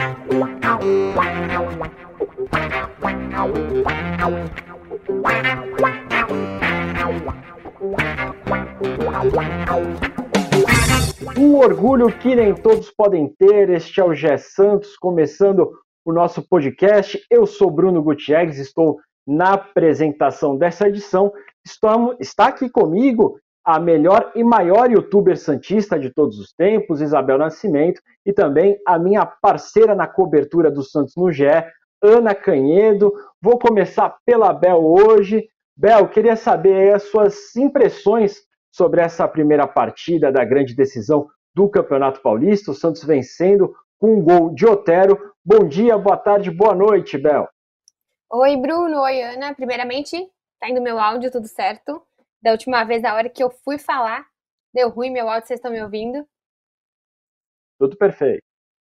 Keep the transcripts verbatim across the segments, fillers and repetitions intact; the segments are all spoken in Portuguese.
Um orgulho que nem todos podem ter. Este é o Gé Santos, começando o nosso podcast. Eu sou Bruno Gutierrez, estou na apresentação dessa edição. Estamos, está aqui comigo a melhor e maior youtuber santista de todos os tempos, Isabel Nascimento, e também a minha parceira na cobertura do Santos no G E, Ana Canhedo. Vou começar pela Bel hoje. Bel, queria saber as suas impressões sobre essa primeira partida da grande decisão do Campeonato Paulista, o Santos vencendo com um gol de Otero. Bom dia, boa tarde, boa noite, Bel. Oi, Bruno, oi, Ana. Primeiramente, tá indo meu áudio, tudo certo? Da última vez, da hora que eu fui falar, deu ruim meu áudio, vocês estão me ouvindo? Tudo perfeito.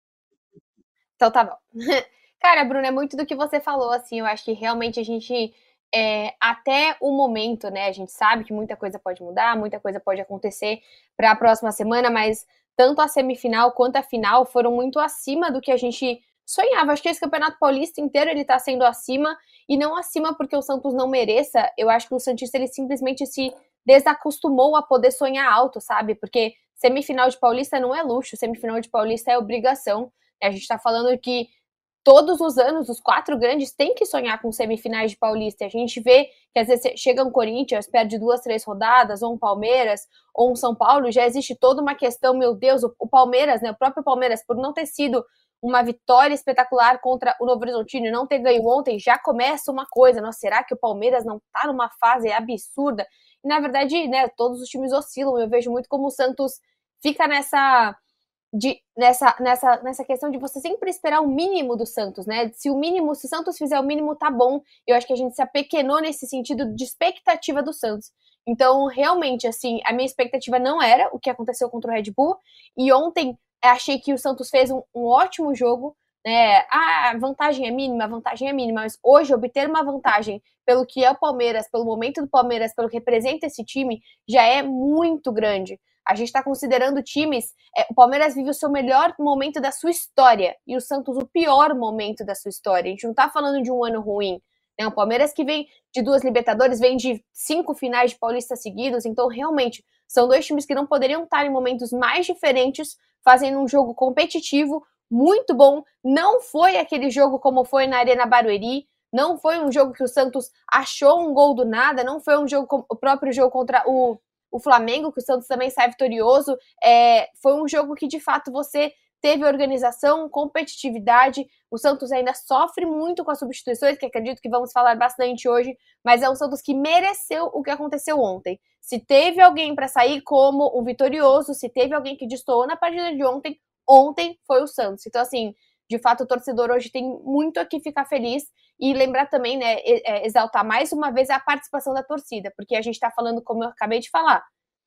Então tá bom. Cara, Bruno, é muito do que você falou, assim, eu acho que realmente a gente, é, até o momento, né, a gente sabe que muita coisa pode mudar, muita coisa pode acontecer para a próxima semana, mas tanto a semifinal quanto a final foram muito acima do que a gente sonhava. Acho que esse Campeonato Paulista inteiro ele tá sendo acima, e não acima porque o Santos não mereça. Eu acho que o santista ele simplesmente se desacostumou a poder sonhar alto, sabe? Porque semifinal de Paulista não é luxo, semifinal de Paulista é obrigação. A gente tá falando que todos os anos, os quatro grandes têm que sonhar com semifinais de Paulista. A gente vê que às vezes chega um Corinthians, perde duas, três rodadas, ou um Palmeiras, ou um São Paulo, já existe toda uma questão, meu Deus, o Palmeiras, né, o próprio Palmeiras, por não ter sido uma vitória espetacular contra o Novo Horizontino e não ter ganho ontem, já começa uma coisa, nossa, será que o Palmeiras não tá numa fase absurda? E na verdade, né, todos os times oscilam. Eu vejo muito como o Santos fica nessa... De, nessa, nessa, nessa questão de você sempre esperar o mínimo do Santos, né? Se o mínimo, se o Santos fizer o mínimo, tá bom. Eu acho que a gente se apequenou nesse sentido de expectativa do Santos. Então, realmente, assim, a minha expectativa não era o que aconteceu contra o Red Bull. E ontem, achei que o Santos fez um, um ótimo jogo, né? Ah, a vantagem é mínima, a vantagem é mínima. Mas hoje, obter uma vantagem pelo que é o Palmeiras, pelo momento do Palmeiras, pelo que representa esse time, já é muito grande. A gente está considerando times... É, o Palmeiras vive o seu melhor momento da sua história e o Santos o pior momento da sua história. A gente não está falando de um ano ruim. Né? O Palmeiras que vem de duas Libertadores, vem de cinco finais de Paulista seguidos. Então, realmente, são dois times que não poderiam estar em momentos mais diferentes, fazendo um jogo competitivo, muito bom. Não foi aquele jogo como foi na Arena Barueri. Não foi um jogo que o Santos achou um gol do nada. Não foi um jogo, o próprio jogo contra o... o Flamengo, que o Santos também sai vitorioso. É, foi um jogo que, de fato, você teve organização, competitividade. O Santos ainda sofre muito com as substituições, que acredito que vamos falar bastante hoje, mas é um Santos que mereceu o que aconteceu ontem. Se teve alguém para sair como um vitorioso, se teve alguém que destoou na partida de ontem, ontem foi o Santos. Então, assim, de fato, o torcedor hoje tem muito a que ficar feliz. E lembrar também, né, exaltar mais uma vez a participação da torcida, porque a gente tá falando, como eu acabei de falar,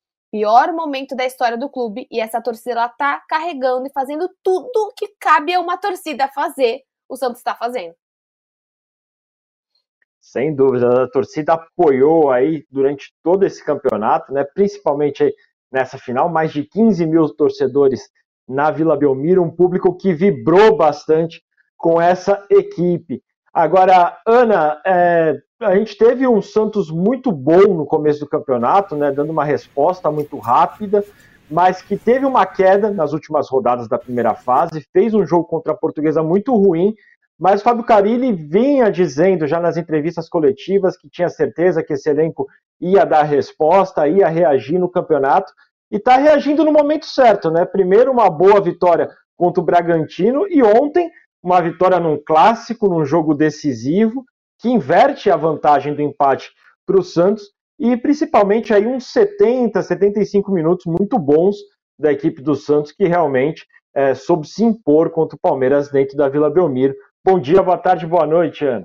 pior momento da história do clube, e essa torcida, ela tá carregando e fazendo tudo que cabe a uma torcida fazer, o Santos tá fazendo. Sem dúvida, a torcida apoiou aí durante todo esse campeonato, né, principalmente aí nessa final, mais de quinze mil torcedores na Vila Belmiro, um público que vibrou bastante com essa equipe. Agora, Ana, é, a gente teve um Santos muito bom no começo do campeonato, né, dando uma resposta muito rápida, mas que teve uma queda nas últimas rodadas da primeira fase, fez um jogo contra a Portuguesa muito ruim, mas o Fábio Carille vinha dizendo já nas entrevistas coletivas que tinha certeza que esse elenco ia dar resposta, ia reagir no campeonato, e está reagindo no momento certo, né? Primeiro uma boa vitória contra o Bragantino, e ontem uma vitória num clássico, num jogo decisivo, que inverte a vantagem do empate para o Santos, e principalmente aí uns setenta, setenta e cinco minutos muito bons da equipe do Santos, que realmente é, soube se impor contra o Palmeiras dentro da Vila Belmiro. Bom dia, boa tarde, boa noite, Ana.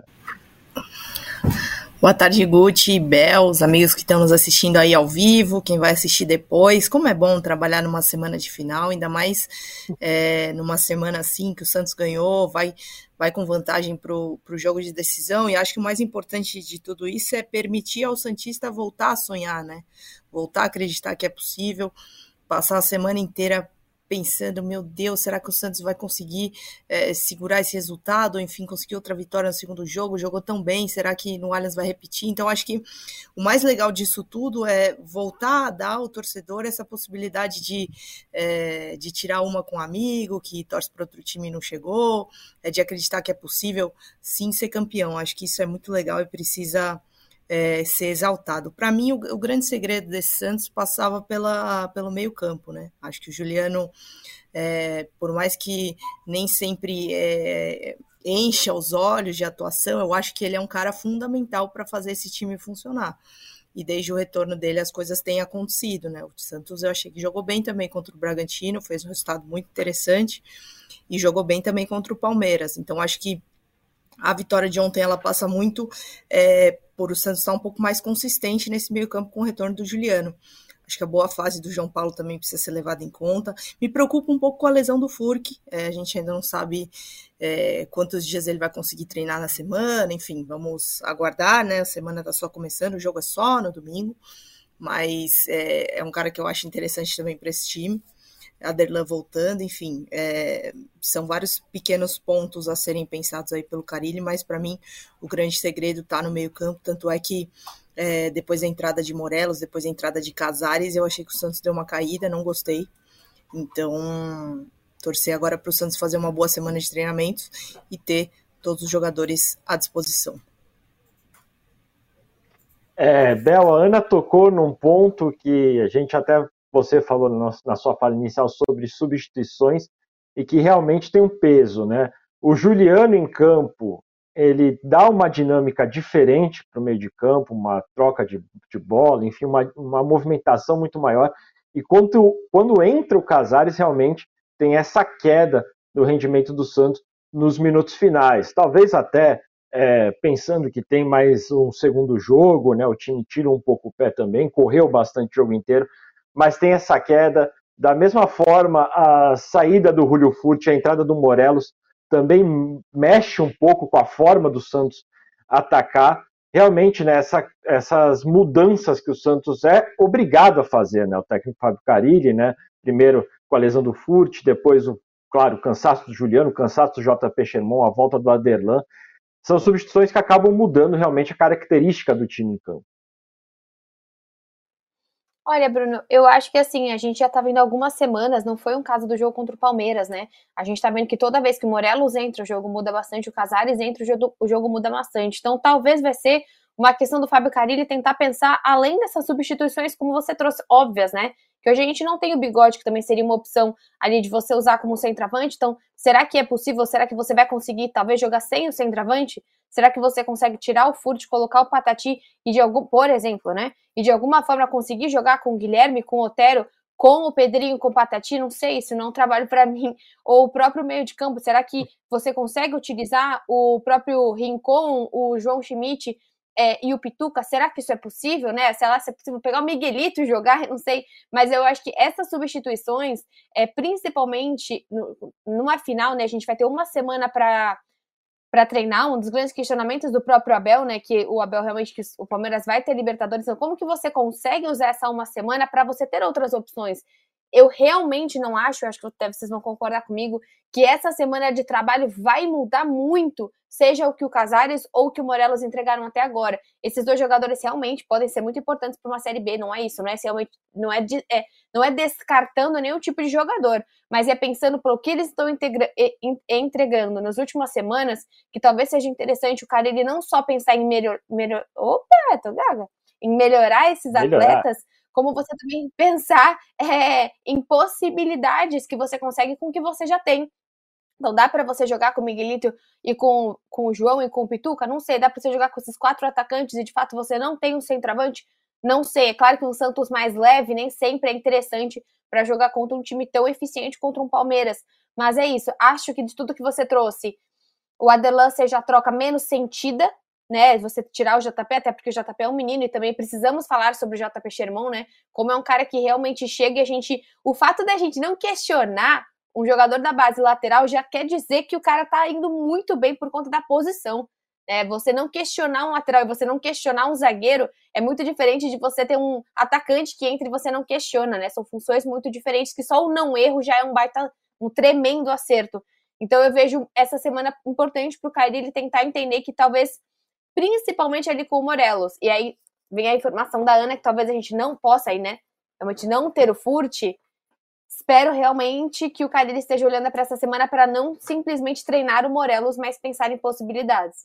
Boa tarde, Guti, Bel, os amigos que estão nos assistindo aí ao vivo, quem vai assistir depois. Como é bom trabalhar numa semana de final, ainda mais é, numa semana assim que o Santos ganhou, vai, vai com vantagem para o jogo de decisão. E acho que o mais importante de tudo isso é permitir ao santista voltar a sonhar, né? Voltar a acreditar que é possível, passar a semana inteira pensando, meu Deus, será que o Santos vai conseguir é, segurar esse resultado, ou enfim, conseguir outra vitória no segundo jogo, jogou tão bem, será que no Allianz vai repetir? Então acho que o mais legal disso tudo é voltar a dar ao torcedor essa possibilidade de, é, de tirar uma com um amigo, que torce para outro time e não chegou, é, de acreditar que é possível sim ser campeão. Acho que isso é muito legal e precisa É, ser exaltado. Para mim, o, o grande segredo desse Santos passava pela, pelo meio campo, né? Acho que o Juliano, é, por mais que nem sempre é, encha os olhos de atuação, eu acho que ele é um cara fundamental para fazer esse time funcionar. E desde o retorno dele as coisas têm acontecido, né? O Santos eu achei que jogou bem também contra o Bragantino, fez um resultado muito interessante e jogou bem também contra o Palmeiras. Então acho que a vitória de ontem ela passa muito é, por o Santos estar um pouco mais consistente nesse meio campo com o retorno do Juliano. Acho que a boa fase do João Paulo também precisa ser levada em conta. Me preocupa um pouco com a lesão do Furk. É, a gente ainda não sabe é, quantos dias ele vai conseguir treinar na semana. Enfim, vamos aguardar, né? A semana está só começando, o jogo é só no domingo. Mas é, é um cara que eu acho interessante também para esse time. A Aderlan voltando, enfim, é, são vários pequenos pontos a serem pensados aí pelo Carille, mas para mim o grande segredo está no meio campo, tanto é que é, depois da entrada de Morelos, depois da entrada de Casares, eu achei que o Santos deu uma caída, não gostei, então torcer agora para o Santos fazer uma boa semana de treinamentos e ter todos os jogadores à disposição. É, Bel, a Ana tocou num ponto que a gente até você falou na sua fala inicial sobre substituições e que realmente tem um peso, né? O Juliano em campo, ele dá uma dinâmica diferente para o meio de campo, uma troca de, de bola, enfim, uma, uma movimentação muito maior. E quando, quando entra o Casares, realmente tem essa queda do rendimento do Santos nos minutos finais. Talvez até é, pensando que tem mais um segundo jogo, né? O time tira um pouco o pé também, correu bastante o jogo inteiro, mas tem essa queda. Da mesma forma, a saída do Julio Furch, a entrada do Morelos, também mexe um pouco com a forma do Santos atacar. Realmente, né, essa, essas mudanças que o Santos é obrigado a fazer, né? O técnico Fábio Carille, né? Primeiro com a lesão do Furch, depois, o, claro, o cansaço do Juliano, o cansaço do J P Sherman, a volta do Aderlan. São substituições que acabam mudando realmente a característica do time em campo. Olha, Bruno, eu acho que assim, a gente já tá vendo algumas semanas, não foi um caso do jogo contra o Palmeiras, né? A gente tá vendo que toda vez que o Morelos entra, o jogo muda bastante, o Casares entra, o jogo, o jogo muda bastante. Então, talvez vai ser uma questão do Fábio Carille tentar pensar além dessas substituições, como você trouxe, óbvias, né? Que hoje a gente não tem o Bigode, que também seria uma opção ali de você usar como centroavante. Então, será que é possível? Será que você vai conseguir, talvez, jogar sem o centroavante? Será que você consegue tirar o Furt, colocar o Patati e de algum, por exemplo, né? E de alguma forma conseguir jogar com o Guilherme, com o Otero, com o Pedrinho, com o Patati? Não sei, isso não é um trabalho para mim. Ou o próprio meio de campo, será que você consegue utilizar o próprio Rincon, o João Schmidt é, e o Pituca? Será que isso é possível, né? Sei lá, se é possível pegar o Miguelito e jogar, não sei. Mas eu acho que essas substituições, é, principalmente no, numa final, né? A gente vai ter uma semana para para treinar, um dos grandes questionamentos do próprio Abel, né, que o Abel realmente, que o Palmeiras vai ter Libertadores, então como que você consegue usar essa uma semana para você ter outras opções? Eu realmente não acho, eu acho que vocês vão concordar comigo, que essa semana de trabalho vai mudar muito, seja o que o Casares ou o que o Morelos entregaram até agora. Esses dois jogadores realmente podem ser muito importantes para uma Série B, não é isso, não é, realmente, não, é de, é, não é descartando nenhum tipo de jogador, mas é pensando pelo que eles estão integra- entregando nas últimas semanas, que talvez seja interessante o cara ele não só pensar em melhor, melhor opa, tô gaga, em melhorar esses melhorar. atletas, como você também pensar é, em possibilidades que você consegue com o que você já tem. Então dá para você jogar com o Miguelito e com, com o João e com o Pituca? Não sei. Dá para você jogar com esses quatro atacantes e de fato você não tem um centroavante? Não sei. É claro que um Santos mais leve nem sempre é interessante para jogar contra um time tão eficiente contra um Palmeiras. Mas é isso. Acho que de tudo que você trouxe, o Aderlan seja a troca menos sentida, né, você tirar o J P, até porque o J P é um menino e também precisamos falar sobre o J P Sherman, né, como é um cara que realmente chega e a gente, o fato da gente não questionar um jogador da base lateral já quer dizer que o cara tá indo muito bem por conta da posição. né? Você não questionar um lateral e você não questionar um zagueiro é muito diferente de você ter um atacante que entra e você não questiona, né? São funções muito diferentes, que só o não erro já é um baita, um tremendo acerto. Então eu vejo essa semana importante pro Carilli ele tentar entender que talvez, principalmente ali com o Morelos, e aí vem a informação da Ana que talvez a gente não possa aí, né? Realmente não ter o Furt. Espero realmente que o Carilli esteja olhando para essa semana para não simplesmente treinar o Morelos, mas pensar em possibilidades.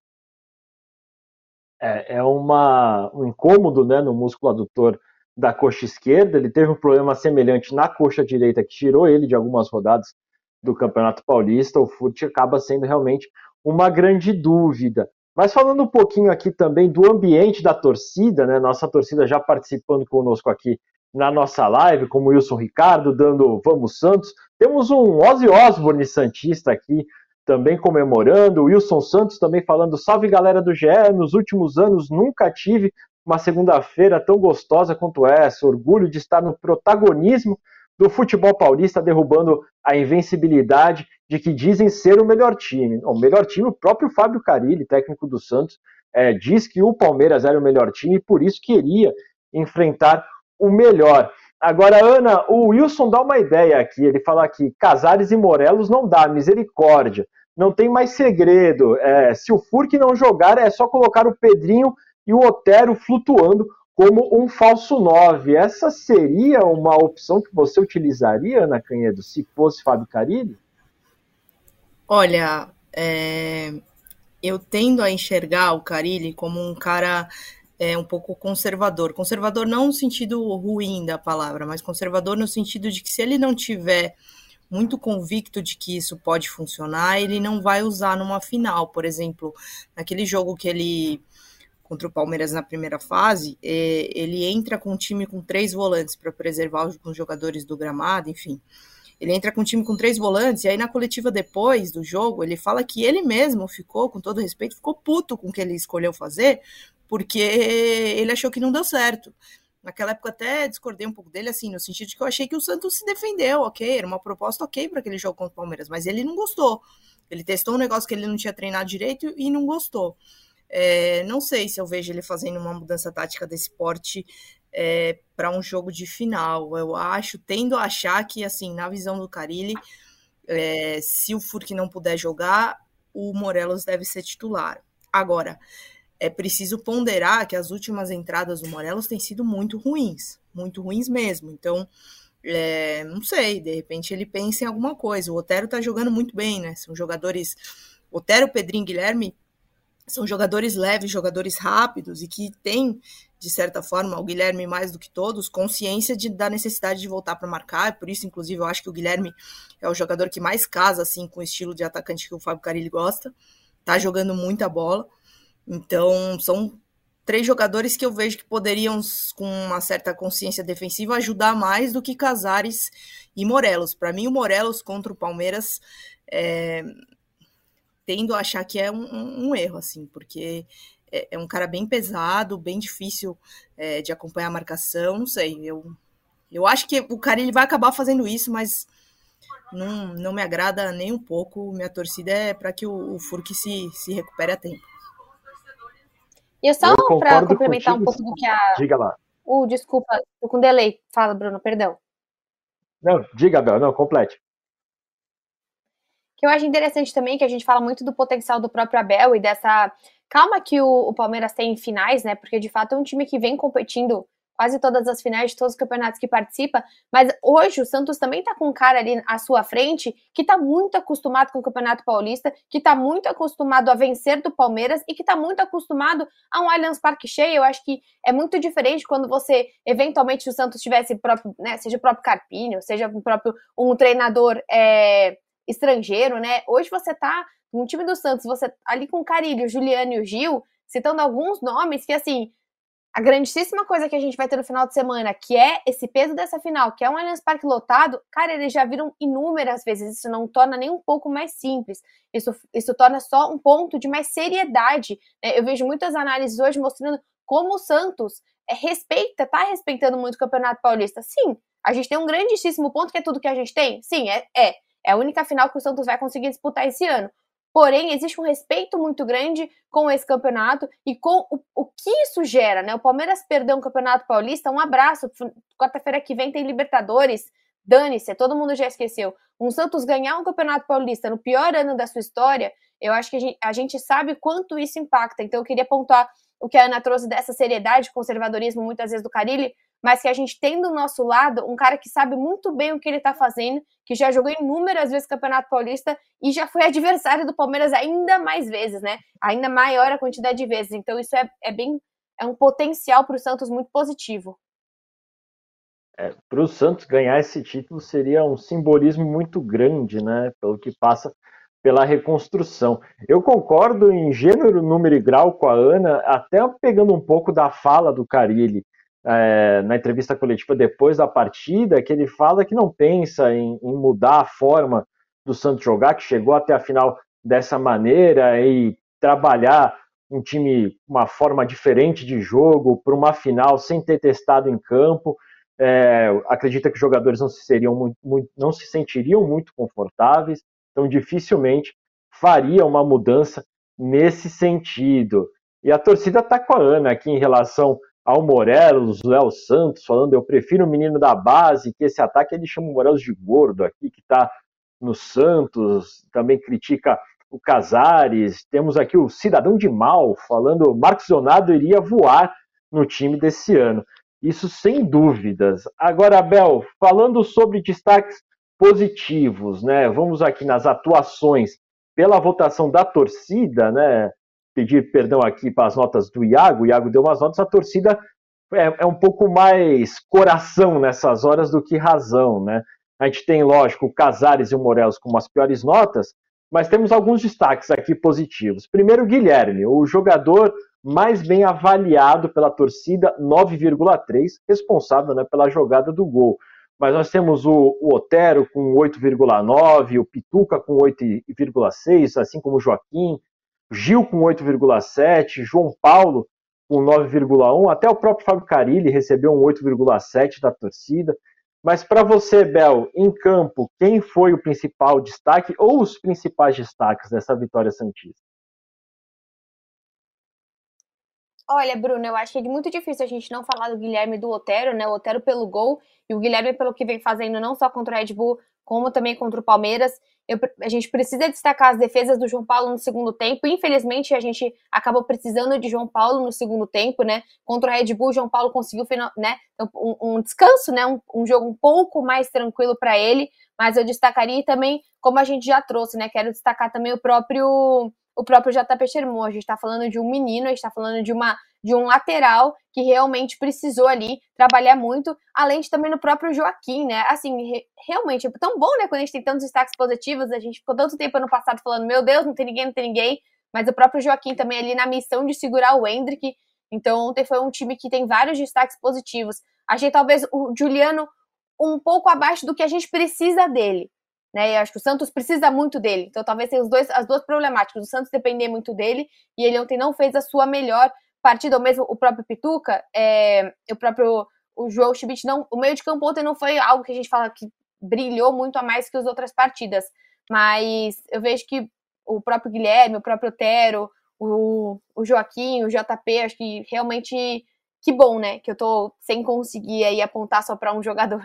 É, é uma, um incômodo, né, no músculo adutor da coxa esquerda. Ele teve um problema semelhante na coxa direita que tirou ele de algumas rodadas do Campeonato Paulista. O Furt acaba sendo realmente uma grande dúvida. Mas falando um pouquinho aqui também do ambiente da torcida, né, nossa torcida já participando conosco aqui na nossa live, como o Wilson Ricardo, dando Vamos Santos. Temos um Ozzy Osbourne santista aqui, também comemorando. O Wilson Santos também falando, salve galera do G E, nos últimos anos nunca tive uma segunda-feira tão gostosa quanto essa, orgulho de estar no protagonismo do futebol paulista, derrubando a invencibilidade de que dizem ser o melhor time. O melhor time, o próprio Fábio Carilli, técnico do Santos, é, diz que o Palmeiras era o melhor time e por isso queria enfrentar o melhor. Agora, Ana, o Wilson dá uma ideia aqui, ele fala aqui, Casares e Morelos não dá, misericórdia, não tem mais segredo, é, se o Furque não jogar é só colocar o Pedrinho e o Otero flutuando como um falso nove. Essa seria uma opção que você utilizaria, Ana Canhedo, se fosse Fábio Carilli? Olha, é, eu tendo a enxergar o Carilli como um cara é, um pouco conservador. Conservador não no sentido ruim da palavra, mas conservador no sentido de que se ele não tiver muito convicto de que isso pode funcionar, ele não vai usar numa final. Por exemplo, naquele jogo que ele, contra o Palmeiras na primeira fase, é, ele entra com um time com três volantes para preservar os jogadores do gramado, enfim. Ele entra com um time com três volantes, e aí na coletiva depois do jogo, ele fala que ele mesmo ficou, com todo respeito, ficou puto com o que ele escolheu fazer, porque ele achou que não deu certo. Naquela época até discordei um pouco dele, assim, no sentido de que eu achei que o Santos se defendeu, ok, era uma proposta ok para aquele jogo contra o Palmeiras, mas ele não gostou. Ele testou um negócio que ele não tinha treinado direito e não gostou. É, não sei se eu vejo ele fazendo uma mudança tática desse porte é, para um jogo de final. Eu acho, tendo a achar que, assim, na visão do Carilli, é, se o Furque não puder jogar, o Morelos deve ser titular. Agora, é preciso ponderar que as últimas entradas do Morelos têm sido muito ruins, muito ruins mesmo. Então, é, não sei, de repente ele pensa em alguma coisa. O Otero tá jogando muito bem, né? São jogadores... Otero, Pedrinho e Guilherme são jogadores leves, jogadores rápidos e que têm, de certa forma, o Guilherme mais do que todos, consciência de, da necessidade de voltar para marcar. Por isso, inclusive, eu acho que o Guilherme é o jogador que mais casa assim, com o estilo de atacante que o Fábio Carilli gosta. Tá jogando muita bola. Então, são três jogadores que eu vejo que poderiam, com uma certa consciência defensiva, ajudar mais do que Casares e Morelos. Para mim, o Morelos contra o Palmeiras, é, tendo a achar que é um, um, um erro, assim, porque é, é um cara bem pesado, bem difícil é, de acompanhar a marcação, não sei. Eu, eu acho que o cara ele vai acabar fazendo isso, mas não, não me agrada nem um pouco. Minha torcida é para que o, o Furque se, se recupere a tempo. E só para complementar contigo, um pouco do que a... Diga lá. Uh, desculpa, tô com delay. Fala, Bruno, perdão. Não, diga, Bel, não, complete. Que eu acho interessante também que a gente fala muito do potencial do próprio Abel e dessa calma que o, o Palmeiras tem em finais, né? Porque de fato é um time que vem competindo quase todas as finais de todos os campeonatos que participa, mas hoje o Santos também tá com um cara ali à sua frente que tá muito acostumado com o Campeonato Paulista, que tá muito acostumado a vencer do Palmeiras e que tá muito acostumado a um Allianz Parque cheio. Eu acho que é muito diferente quando você, eventualmente, se o Santos tivesse próprio, né, seja o próprio Carpinho, seja o próprio um treinador é, estrangeiro, né? Hoje você tá no time do Santos, você ali com o Carilli, o Juliano e o Gil, citando alguns nomes que, assim, a grandíssima coisa que a gente vai ter no final de semana, que é esse peso dessa final, que é um Allianz Parque lotado, cara, eles já viram inúmeras vezes, isso não torna nem um pouco mais simples, isso, isso torna só um ponto de mais seriedade, né? Eu vejo muitas análises hoje mostrando como o Santos é, respeita, tá respeitando muito o Campeonato Paulista. Sim, a gente tem um grandíssimo ponto que é tudo que a gente tem, sim, é, é, é a única final que o Santos vai conseguir disputar esse ano. Porém, existe um respeito muito grande com esse campeonato e com o, o que isso gera, né? O Palmeiras perdeu um campeonato paulista, um abraço, quarta-feira que vem tem Libertadores, dane-se, todo mundo já esqueceu. Um Santos ganhar um campeonato paulista no pior ano da sua história, eu acho que a gente, a gente sabe quanto isso impacta. Então eu queria pontuar o que a Ana trouxe dessa seriedade, conservadorismo muitas vezes do Carille, mas que a gente tem do nosso lado um cara que sabe muito bem o que ele tá fazendo, que já jogou inúmeras vezes Campeonato Paulista e já foi adversário do Palmeiras ainda mais vezes, né? Ainda maior a quantidade de vezes. Então isso é, é bem, é um potencial para o Santos muito positivo. É, para o Santos ganhar esse título seria um simbolismo muito grande, né? Pelo que passa pela reconstrução. Eu concordo em gênero, número e grau com a Ana, até pegando um pouco da fala do Carille é, na entrevista coletiva depois da partida, que ele fala que não pensa em, em mudar a forma do Santos jogar, que chegou até a final dessa maneira e trabalhar um time, uma forma diferente de jogo para uma final sem ter testado em campo. É, acredita que os jogadores não se, seriam muito, muito, não se sentiriam muito confortáveis, então dificilmente faria uma mudança nesse sentido. E a torcida está com a Ana aqui em relação ao Morelos, Léo Santos, falando eu prefiro o menino da base, que esse ataque ele chama o Morelos de gordo aqui, que está no Santos, também critica o Casares. Temos aqui o Cidadão de Mal falando Marcos Leonardo iria voar no time desse ano. Isso sem dúvidas. Agora, Abel, falando sobre destaques positivos, né? Vamos aqui nas atuações pela votação da torcida, né? Pedir perdão aqui para as notas do Iago. O Iago deu umas notas, a torcida é, é um pouco mais coração nessas horas do que razão, né? A gente tem, lógico, o Casares e o Morelos com as piores notas, mas temos alguns destaques aqui positivos. Primeiro, o Guilherme, o jogador mais bem avaliado pela torcida, nove vírgula três, responsável, né, pela jogada do gol. Mas nós temos o, o Otero com oito vírgula nove, o Pituca com oito vírgula seis, assim como o Joaquim, Gil com oito vírgula sete, João Paulo com nove vírgula um, até o próprio Fábio Carille recebeu um oito vírgula sete da torcida. Mas para você, Bel, em campo, quem foi o principal destaque ou os principais destaques dessa vitória santista? Olha, Bruno, eu achei muito difícil a gente não falar do Guilherme e do Otero, né? O Otero pelo gol e o Guilherme pelo que vem fazendo não só contra o Red Bull, como também contra o Palmeiras. Eu, a gente precisa destacar as defesas do João Paulo no segundo tempo. Infelizmente, a gente acabou precisando de João Paulo no segundo tempo, né? Contra o Red Bull, o João Paulo conseguiu, né, um, um descanso, né? Um, um jogo um pouco mais tranquilo para ele. Mas eu destacaria também, como a gente já trouxe, né? Quero destacar também o próprio... o próprio J P Sherman. A gente está falando de um menino, a gente está falando de, uma, de um lateral que realmente precisou ali trabalhar muito, além de também no próprio Joaquim, né? Assim, re, realmente, é tão bom, né, quando a gente tem tantos destaques positivos, a gente ficou tanto tempo ano passado falando, meu Deus, não tem ninguém, não tem ninguém, mas o próprio Joaquim também ali na missão de segurar o Endrick. Então ontem foi um time que tem vários destaques positivos. Achei talvez o Juliano um pouco abaixo do que a gente precisa dele. Né, eu acho que o Santos precisa muito dele, então talvez tenha os dois, as duas problemáticas, o Santos depender muito dele, e ele ontem não fez a sua melhor partida, ou mesmo o próprio Pituca, é, o próprio o João Schmidt, não, o meio de campo ontem não foi algo que a gente fala que brilhou muito a mais que as outras partidas, mas eu vejo que o próprio Guilherme, o próprio Otero, o, o Joaquim, o J P, acho que realmente, que bom, né, que eu tô sem conseguir aí apontar só para um jogador.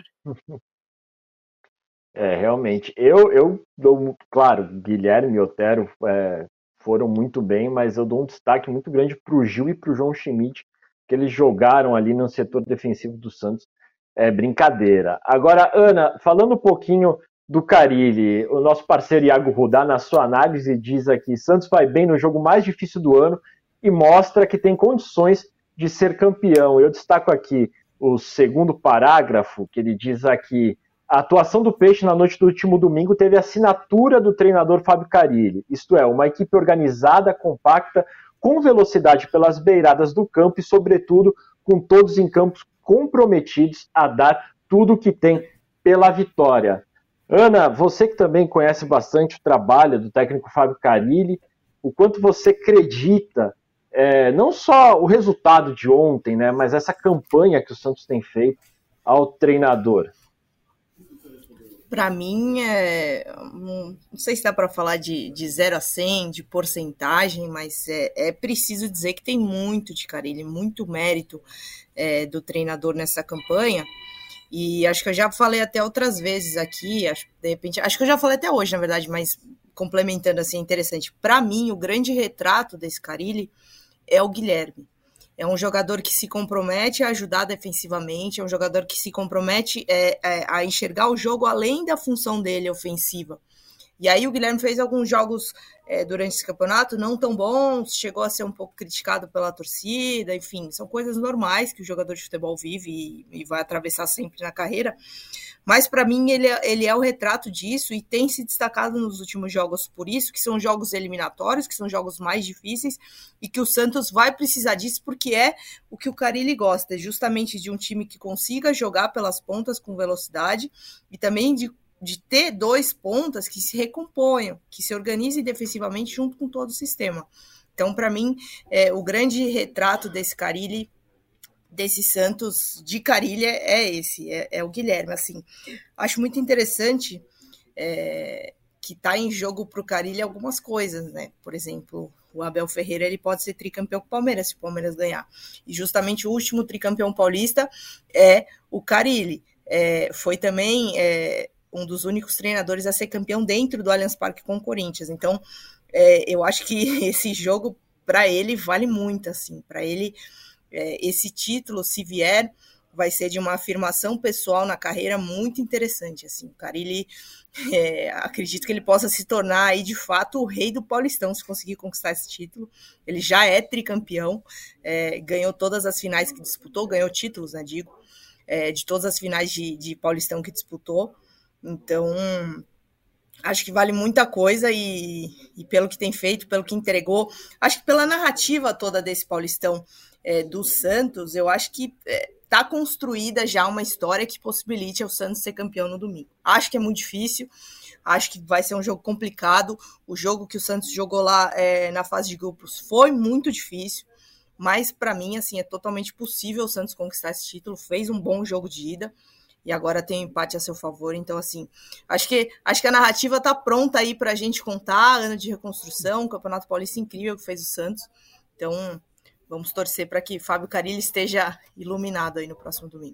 É, realmente. Eu, eu dou, claro, Guilherme e Otero é, foram muito bem, mas eu dou um destaque muito grande para o Gil e para o João Schmidt, que eles jogaram ali no setor defensivo do Santos. É brincadeira. Agora, Ana, falando um pouquinho do Carille, o nosso parceiro Iago Rudá, na sua análise, diz aqui: Santos vai bem no jogo mais difícil do ano e mostra que tem condições de ser campeão. Eu destaco aqui o segundo parágrafo, que ele diz aqui: a atuação do Peixe na noite do último domingo teve a assinatura do treinador Fábio Carille, isto é, uma equipe organizada, compacta, com velocidade pelas beiradas do campo e, sobretudo, com todos em campos comprometidos a dar tudo o que tem pela vitória. Ana, você que também conhece bastante o trabalho do técnico Fábio Carille, o quanto você acredita, é, não só o resultado de ontem, né, mas essa campanha que o Santos tem feito ao treinador? Para mim, é, não sei se dá para falar de, de zero a cem, de porcentagem, mas é, é preciso dizer que tem muito de Carille, muito mérito é, do treinador nessa campanha. E acho que eu já falei até outras vezes aqui, acho, de repente, acho que eu já falei até hoje, na verdade, mas complementando assim, interessante. Para mim, o grande retrato desse Carille é o Guilherme. É um jogador que se compromete a ajudar defensivamente, é um jogador que se compromete é, é, a enxergar o jogo além da função dele ofensiva. E aí o Guilherme fez alguns jogos é, durante esse campeonato não tão bons, chegou a ser um pouco criticado pela torcida, enfim, são coisas normais que o jogador de futebol vive e, e vai atravessar sempre na carreira. Mas para mim ele, ele é o retrato disso e tem se destacado nos últimos jogos por isso, que são jogos eliminatórios, que são jogos mais difíceis e que o Santos vai precisar disso porque é o que o Carille gosta, justamente de um time que consiga jogar pelas pontas com velocidade e também de, de ter dois pontas que se recomponham, que se organizem defensivamente junto com todo o sistema. Então, para mim, é, o grande retrato desse Carille, desse Santos de Carille é esse, é, é o Guilherme, assim. Acho muito interessante é, que está em jogo para o Carille algumas coisas, né? Por exemplo, o Abel Ferreira ele pode ser tricampeão com o Palmeiras, se o Palmeiras ganhar. E justamente o último tricampeão paulista é o Carille. É, foi também é, um dos únicos treinadores a ser campeão dentro do Allianz Parque com o Corinthians. Então, é, eu acho que esse jogo, para ele, vale muito, assim, para ele... Esse título, se vier, vai ser de uma afirmação pessoal na carreira muito interessante. Assim. O Carille, é, acredito que ele possa se tornar, aí, de fato, o rei do Paulistão, se conseguir conquistar esse título. Ele já é tricampeão, é, ganhou todas as finais que disputou, ganhou títulos, né, digo, é, de todas as finais de, de Paulistão que disputou. Então, acho que vale muita coisa e, e pelo que tem feito, pelo que entregou, acho que pela narrativa toda desse Paulistão, É, do Santos, eu acho que está é, construída já uma história que possibilite ao Santos ser campeão no domingo. Acho que é muito difícil, acho que vai ser um jogo complicado. O jogo que o Santos jogou lá é, na fase de grupos foi muito difícil, mas para mim assim, é totalmente possível o Santos conquistar esse título. Fez um bom jogo de ida e agora tem um empate a seu favor. Então assim, acho que, acho que a narrativa está pronta aí para a gente contar. Ano de reconstrução, um Campeonato Paulista incrível que fez o Santos. Então vamos torcer para que Fábio Carille esteja iluminado aí no próximo domingo.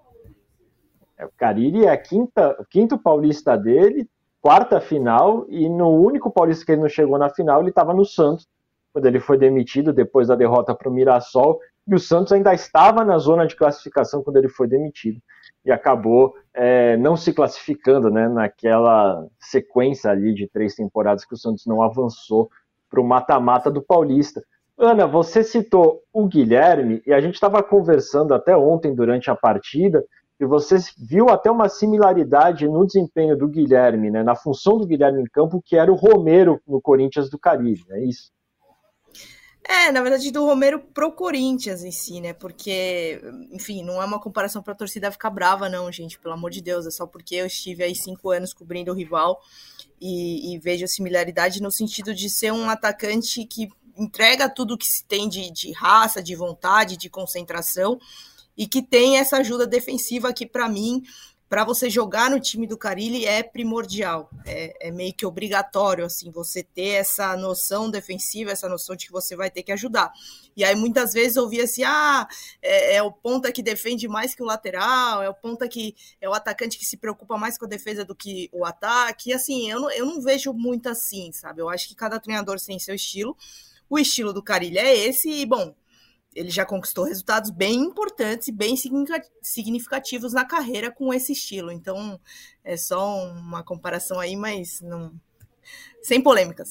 É, o Carille é a quinta, o quinto paulista dele, quarta final, e no único paulista que ele não chegou na final, ele estava no Santos, quando ele foi demitido depois da derrota para o Mirassol, e o Santos ainda estava na zona de classificação quando ele foi demitido, e acabou é, não se classificando, né, naquela sequência ali de três temporadas que o Santos não avançou para o mata-mata do Paulista. Ana, você citou o Guilherme, e a gente estava conversando até ontem durante a partida, e você viu até uma similaridade no desempenho do Guilherme, né, na função do Guilherme em campo, que era o Romero no Corinthians do Carille, é isso? É, na verdade, do Romero pro Corinthians em si, né, porque, enfim, não é uma comparação para a torcida ficar brava, não, gente, pelo amor de Deus, é só porque eu estive aí cinco anos cobrindo o rival e, e vejo a similaridade no sentido de ser um atacante que entrega tudo que se tem de, de raça, de vontade, de concentração, e que tem essa ajuda defensiva que, para mim, para você jogar no time do Carille é primordial, é, é meio que obrigatório, assim, você ter essa noção defensiva, essa noção de que você vai ter que ajudar. E aí, muitas vezes, eu ouvia assim, ah, é, é o ponta que defende mais que o lateral, é o ponta que é o atacante que se preocupa mais com a defesa do que o ataque, e assim, eu não, eu não vejo muito assim, sabe? Eu acho que cada treinador tem seu estilo. O estilo do Carille é esse e, bom, ele já conquistou resultados bem importantes e bem significativos na carreira com esse estilo. Então, é só uma comparação aí, mas não... sem polêmicas.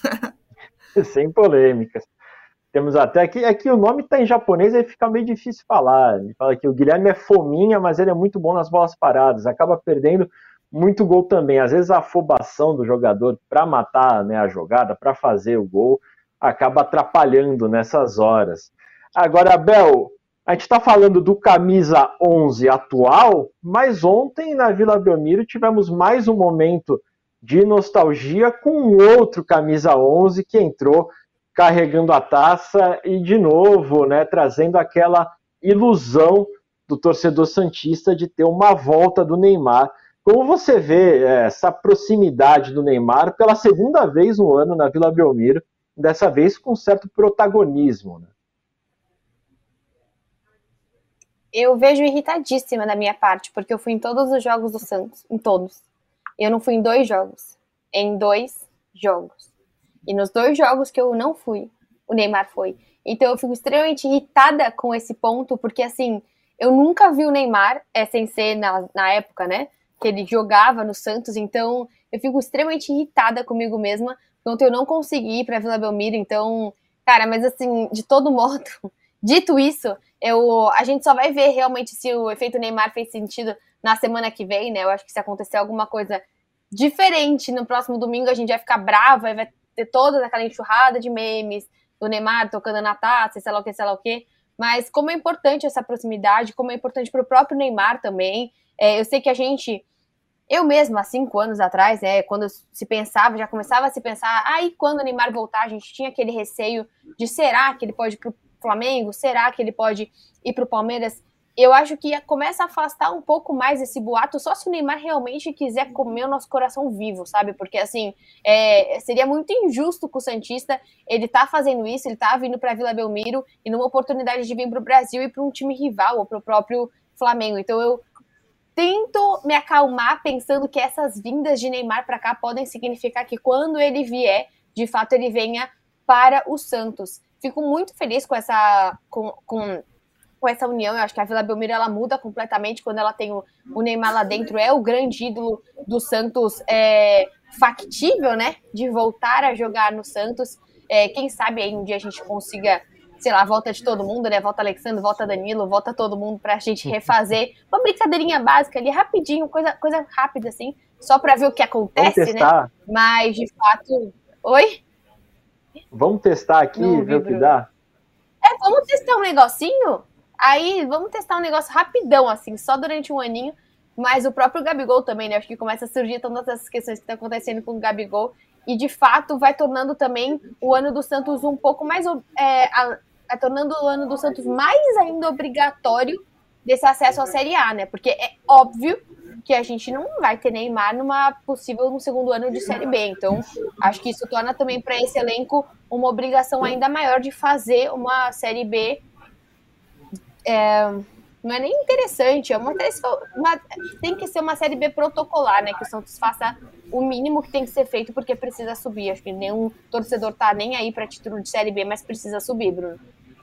Sem polêmicas. Temos até aqui, aqui o nome está em japonês, aí fica meio difícil falar. Ele fala que o Guilherme é fominha, mas ele é muito bom nas bolas paradas. Acaba perdendo muito gol também. Às vezes a afobação do jogador para matar, né, a jogada, para fazer o gol, acaba atrapalhando nessas horas. Agora, Abel, a gente está falando do camisa onze atual, mas ontem na Vila Belmiro tivemos mais um momento de nostalgia com um outro camisa onze que entrou carregando a taça e, de novo, né, trazendo aquela ilusão do torcedor santista de ter uma volta do Neymar Como você vê essa proximidade do Neymar pela segunda vez no ano na Vila Belmiro, dessa vez com certo protagonismo, né? Eu vejo irritadíssima da minha parte, porque eu fui em todos os jogos do Santos, em todos. Eu não fui em dois jogos, em dois jogos. E nos dois jogos que eu não fui, o Neymar foi. Então eu fico extremamente irritada com esse ponto, porque assim, eu nunca vi o Neymar, é, sem ser na, na época, né, que ele jogava no Santos, então eu fico extremamente irritada comigo mesma, porque eu não consegui ir pra Vila Belmiro, então, cara, mas assim, de todo modo, dito isso, eu, a gente só vai ver realmente se o efeito Neymar fez sentido na semana que vem, né, eu acho que se acontecer alguma coisa diferente no próximo domingo, a gente vai ficar brava e vai ter toda aquela enxurrada de memes do Neymar tocando na taça, sei lá o que, sei lá o que, mas como é importante essa proximidade, como é importante pro próprio Neymar também, é, eu sei que a gente, eu mesma, há cinco anos atrás, né, quando se pensava, já começava a se pensar, aí ah, quando o Neymar voltar, a gente tinha aquele receio de será que ele pode ir pro Flamengo, será que ele pode ir pro Palmeiras? Eu acho que começa a afastar um pouco mais esse boato, só se o Neymar realmente quiser comer o nosso coração vivo, sabe? Porque, assim, é, seria muito injusto com o Santista, ele tá fazendo isso, ele tá vindo pra Vila Belmiro e numa oportunidade de vir pro Brasil e para um time rival, ou pro próprio Flamengo. Então eu tento me acalmar pensando que essas vindas de Neymar pra cá podem significar que quando ele vier, de fato ele venha para o Santos. Fico muito feliz com essa... com, com com essa união, eu acho que a Vila Belmiro ela muda completamente quando ela tem o, o Neymar lá dentro, é o grande ídolo do Santos, é, factível, né, de voltar a jogar no Santos, é, quem sabe aí um dia a gente consiga, sei lá, volta de todo mundo, né, volta Alexandre, volta Danilo, volta todo mundo pra gente refazer uma brincadeirinha básica ali, rapidinho, coisa, coisa rápida assim, só pra ver o que acontece, né, mas de fato... Oi? Vamos testar aqui e ver o que dá? É, vamos testar um negocinho? Aí, vamos testar um negócio rapidão, assim, só durante um aninho. Mas o próprio Gabigol também, né? Acho que começa a surgir todas essas questões que estão acontecendo com o Gabigol. E, de fato, vai tornando também o ano do Santos um pouco mais... É, a, a, tornando o ano do Santos mais ainda obrigatório desse acesso à Série A, né? Porque é óbvio que a gente não vai ter Neymar numa possível no segundo ano de Série B. Então, acho que isso torna também para esse elenco uma obrigação ainda maior de fazer uma Série B... É, não é nem interessante, é uma, uma, tem que ser uma Série B protocolar, né? Que o Santos faça o mínimo que tem que ser feito porque precisa subir. Acho que nenhum torcedor tá nem aí para título de Série B, mas precisa subir, Bruno.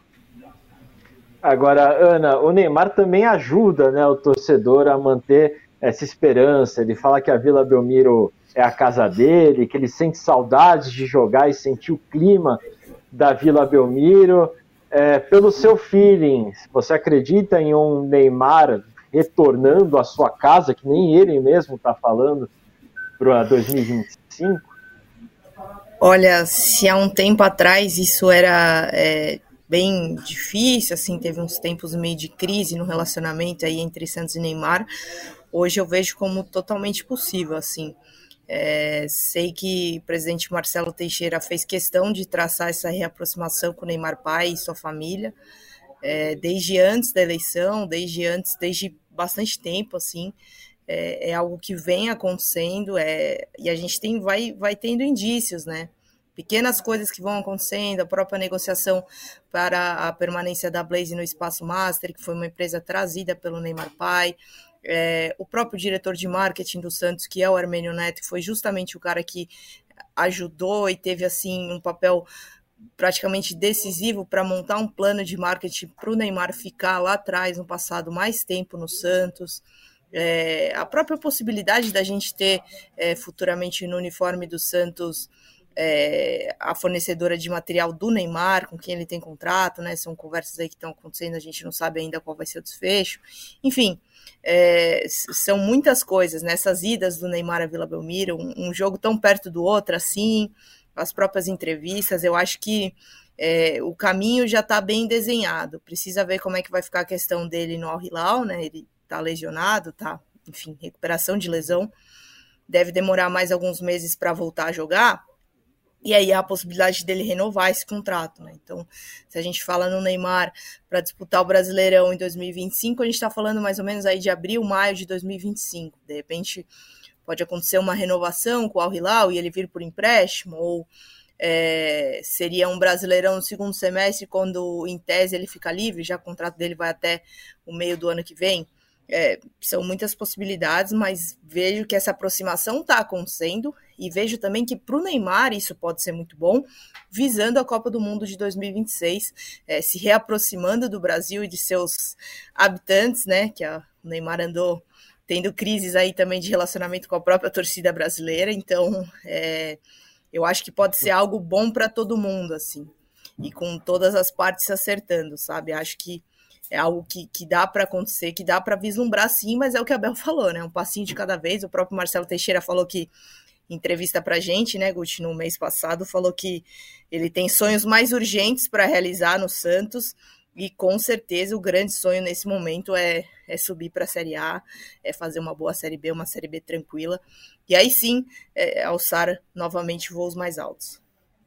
Agora, Ana, o Neymar também ajuda, né, o torcedor a manter essa esperança. Ele fala que a Vila Belmiro é a casa dele, que ele sente saudades de jogar e sentir o clima da Vila Belmiro. É, pelo seu feeling, você acredita em um Neymar retornando à sua casa, que nem ele mesmo está falando, para dois mil e vinte e cinco? Olha, se há um tempo atrás isso era é, bem difícil, assim, teve uns tempos meio de crise no relacionamento aí entre Santos e Neymar, hoje eu vejo como totalmente possível, assim. É, sei que o presidente Marcelo Teixeira fez questão de traçar essa reaproximação com o Neymar pai e sua família, é, desde antes da eleição, desde antes, desde bastante tempo, assim, é, é algo que vem acontecendo, é, e a gente tem, vai, vai tendo indícios, né? Pequenas coisas que vão acontecendo, a própria negociação para a permanência da Blaze no Espaço Master, que foi uma empresa trazida pelo Neymar pai. É, o próprio diretor de marketing do Santos, que é o Armênio Neto, foi justamente o cara que ajudou e teve assim um papel praticamente decisivo para montar um plano de marketing para o Neymar ficar lá atrás, no passado, mais tempo no Santos. É, a própria possibilidade da gente ter é, futuramente no uniforme do Santos é, a fornecedora de material do Neymar, com quem ele tem contrato, né? São conversas aí que estão acontecendo, a gente não sabe ainda qual vai ser o desfecho. Enfim, é, são muitas coisas, nessas né? idas do Neymar a Vila Belmiro, um, um jogo tão perto do outro, assim, as próprias entrevistas, eu acho que é, o caminho já está bem desenhado. Precisa ver como é que vai ficar a questão dele no Al Hilal, né? Ele está lesionado, tá, enfim, recuperação de lesão, deve demorar mais alguns meses para voltar a jogar, E aí há a possibilidade dele renovar esse contrato, né? Então, se a gente fala no Neymar para disputar o Brasileirão em dois mil e vinte e cinco, a gente está falando mais ou menos aí de abril, maio de dois mil e vinte e cinco. De repente, pode acontecer uma renovação com o Al Hilal e ele vir por empréstimo, ou é, seria um Brasileirão no segundo semestre, quando, em tese, ele fica livre, já o contrato dele vai até o meio do ano que vem. É, são muitas possibilidades, mas vejo que essa aproximação está acontecendo e vejo também que para o Neymar isso pode ser muito bom, visando a Copa do Mundo de dois mil e vinte e seis, é, se reaproximando do Brasil e de seus habitantes, né, que a, o Neymar andou tendo crises aí também de relacionamento com a própria torcida brasileira, então é, eu acho que pode ser algo bom para todo mundo, assim, e com todas as partes acertando, sabe? Acho que é algo que, que dá para acontecer, que dá para vislumbrar sim, mas é o que a Bel falou, né? Um passinho de cada vez. O próprio Marcelo Teixeira falou que, em entrevista pra gente, né, Guti, no mês passado, falou que ele tem sonhos mais urgentes para realizar no Santos, e com certeza o grande sonho nesse momento é, é subir para a Série A, é fazer uma boa Série B, uma Série B tranquila, e aí sim é, alçar novamente voos mais altos.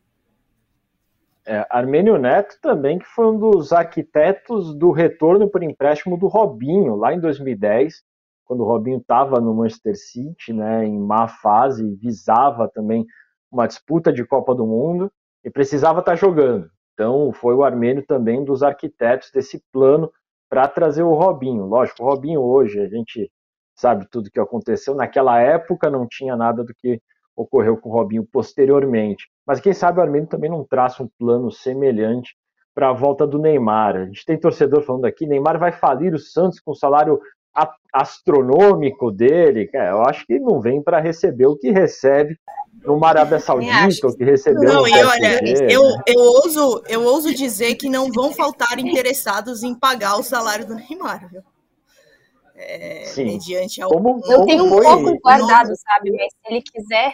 É, Armênio Neto também, que foi um dos arquitetos do retorno por empréstimo do Robinho, lá em dois mil e dez, quando o Robinho estava no Manchester City, né, em má fase, visava também uma disputa de Copa do Mundo e precisava estar jogando. Então foi o Armênio também dos arquitetos desse plano para trazer o Robinho. Lógico, o Robinho hoje, a gente sabe tudo o que aconteceu, naquela época não tinha nada do que ocorreu com o Robinho posteriormente. Mas quem sabe o Armênio também não traça um plano semelhante para a volta do Neymar. A gente tem torcedor falando aqui, Neymar vai falir o Santos com o salário astronômico dele. Eu acho que não vem para receber o que recebe no Arábia Saudita, o que recebeu não, no e olha, P S G, eu, né? eu, ouso, eu ouso dizer que não vão faltar interessados em pagar o salário do Neymar, viu? É, Sim. Mediante como, eu como tenho um foi... pouco guardado, novo... sabe? Mas se ele quiser.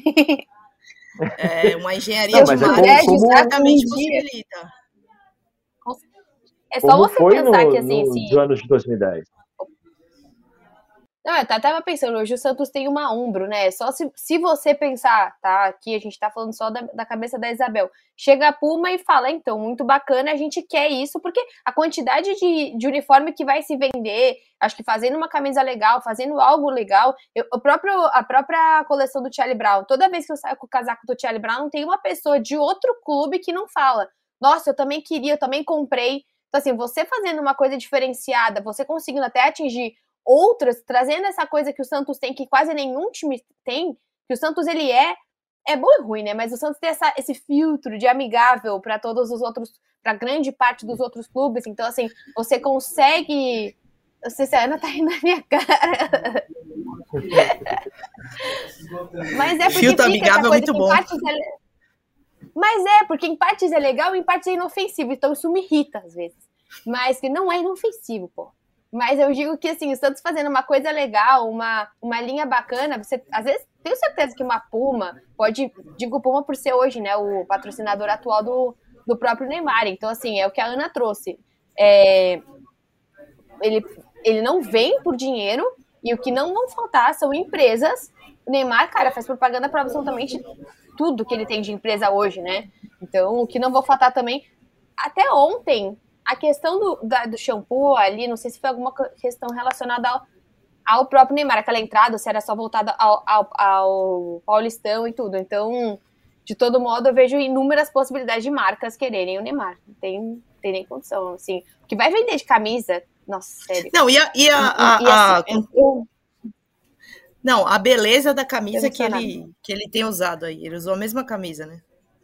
É, uma engenharia não, de mas é marketing como, como... certamente um possibilita. É só como você foi pensar no, que assim. nos se... anos de dois mil e dez. Não, eu tava pensando, hoje o Santos tem uma Umbro, né? Só se, se você pensar, tá? Aqui a gente tá falando só da, da cabeça da Isabel. Chega a Puma e fala, então, muito bacana, a gente quer isso, porque a quantidade de, de uniforme que vai se vender, acho que fazendo uma camisa legal, fazendo algo legal, eu, o próprio, a própria coleção do Charlie Brown, toda vez que eu saio com o casaco do Charlie Brown, tem uma pessoa de outro clube que não fala, nossa, eu também queria, eu também comprei. Então, assim, você fazendo uma coisa diferenciada, você conseguindo até atingir outras, trazendo essa coisa que o Santos tem, que quase nenhum time tem, que o Santos, ele é, é bom e ruim, né, mas o Santos tem essa, esse filtro de amigável para todos os outros, para grande parte dos outros clubes, então, assim, você consegue, não sei se a Ana tá rindo na minha cara, mas é porque filtro fica amigável essa coisa muito que bom. em partes é... mas é, porque em partes é legal e em partes é inofensivo, então isso me irrita às vezes, mas que não é inofensivo, pô. Mas eu digo que, assim, o Santos fazendo uma coisa legal, uma, uma linha bacana, você, às vezes, tenho certeza que uma Puma pode, digo Puma por ser hoje, né, o patrocinador atual do, do próprio Neymar. Então, assim, é o que a Ana trouxe. É, ele, ele não vem por dinheiro e o que não vão faltar são empresas. O Neymar, cara, faz propaganda para absolutamente tudo que ele tem de empresa hoje, né? Então, o que não vão faltar também, até ontem, a questão do, da, do shampoo ali, não sei se foi alguma questão relacionada ao, ao próprio Neymar, aquela entrada, se era só voltada ao, ao, ao Paulistão e tudo. Então, de todo modo, eu vejo inúmeras possibilidades de marcas quererem o Neymar. Não tem, tem nem condição, assim. O que vai vender de camisa, nossa, sério. Não, e a... E a, a, e, e assim, a... eu, não, a beleza da camisa que ele, que ele tem usado aí. Ele usou a mesma camisa, né?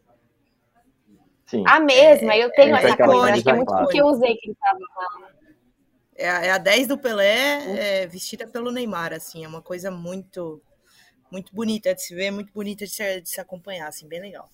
Sim. A mesma, eu tenho é, essa é camisa, acho que é muito claro. porque eu usei que ele tava lá. É, é a dez do Pelé é, vestida pelo Neymar, assim, é uma coisa muito, muito bonita de se ver, muito bonita de se, de se acompanhar, assim, bem legal.